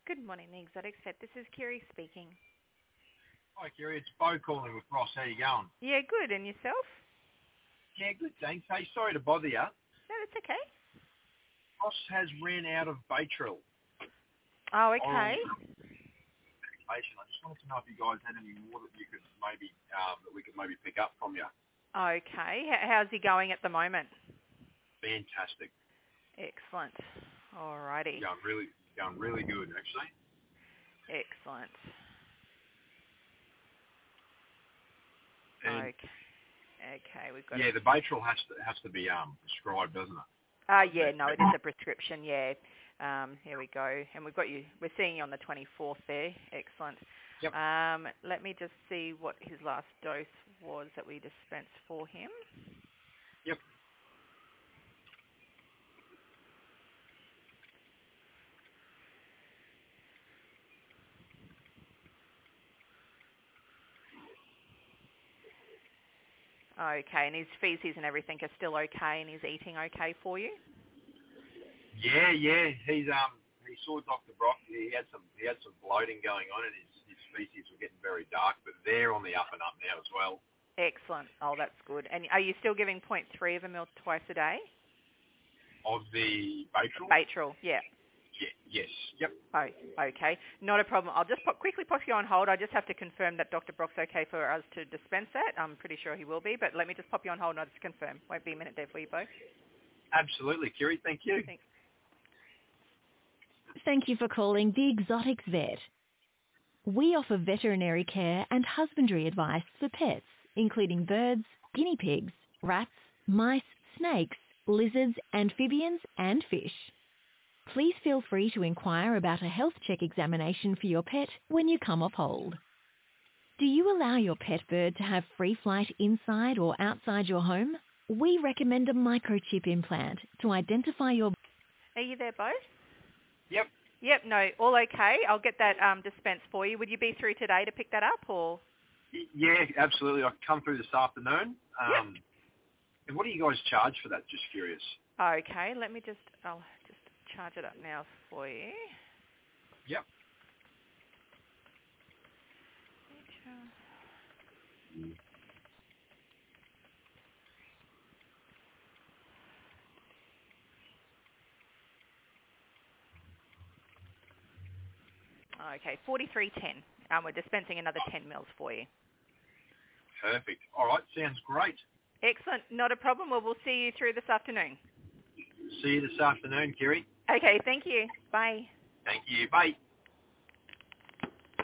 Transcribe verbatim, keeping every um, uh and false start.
Good morning, the Exotic Set. This is Kiri speaking. Hi, Kiri. It's Bo calling with Ross. How you going? Yeah, good. And yourself? Yeah, good, thanks. Hey, sorry to bother you. No, that's okay. Ross has ran out of Baytril. Oh, okay. I just wanted to know if you guys had any more that you could maybe um, that we could maybe pick up from you. Okay. H- how's he going at the moment? Fantastic. Excellent. Alrighty. Going really, going really good, actually. Excellent. And okay. Okay, we've got. yeah, the Baytril has to has to be um, prescribed, doesn't it? Ah, uh, yeah, no, it is a prescription. Yeah. Um, here we go. And we've got you. We're seeing you on the twenty-fourth there. Excellent. Yep. Um, let me just see what his last dose was that we dispensed for him. Yep. Okay, and his feces and everything are still okay, and he's eating okay for you? Yeah, yeah. He's um he saw Doctor Brock. He had some he had some bloating going on, and his his feces were getting very dark, but they're on the up and up now as well. Excellent. Oh, that's good. And are you still giving zero point three of a mil twice a day? Of the Baytril? Baytril, yeah. Yeah, yes. Yep. Oh, okay. Not a problem. I'll just pop, quickly pop you on hold. I just have to confirm that Doctor Brock's okay for us to dispense that. I'm pretty sure he will be, but let me just pop you on hold and I'll just confirm. Won't be a minute there for you both. Absolutely, Kiri. Thank you. Thanks. Thank you for calling the Exotics Vet. We offer veterinary care and husbandry advice for pets, including birds, guinea pigs, rats, mice, snakes, lizards, amphibians, and fish. Please feel free to inquire about a health check examination for your pet when you come off hold. Do you allow your pet bird to have free flight inside or outside your home? We recommend a microchip implant to identify your... Are you there, both? Yep. Yep, no, all okay. I'll get that um, dispensed for you. Would you be through today to pick that up, or...? Yeah, absolutely. I can come through this afternoon. Um, yep. And what do you guys charge for that? Just curious. Okay, let me just... I'll just charge it up now for you. Yep. Okay, forty-three ten. Um, we're dispensing another ten mils for you. Perfect. All right, sounds great. Excellent. Not a problem. Well, we'll see you through this afternoon. See you this afternoon, Kiri. Okay, thank you. Bye. Thank you. Bye.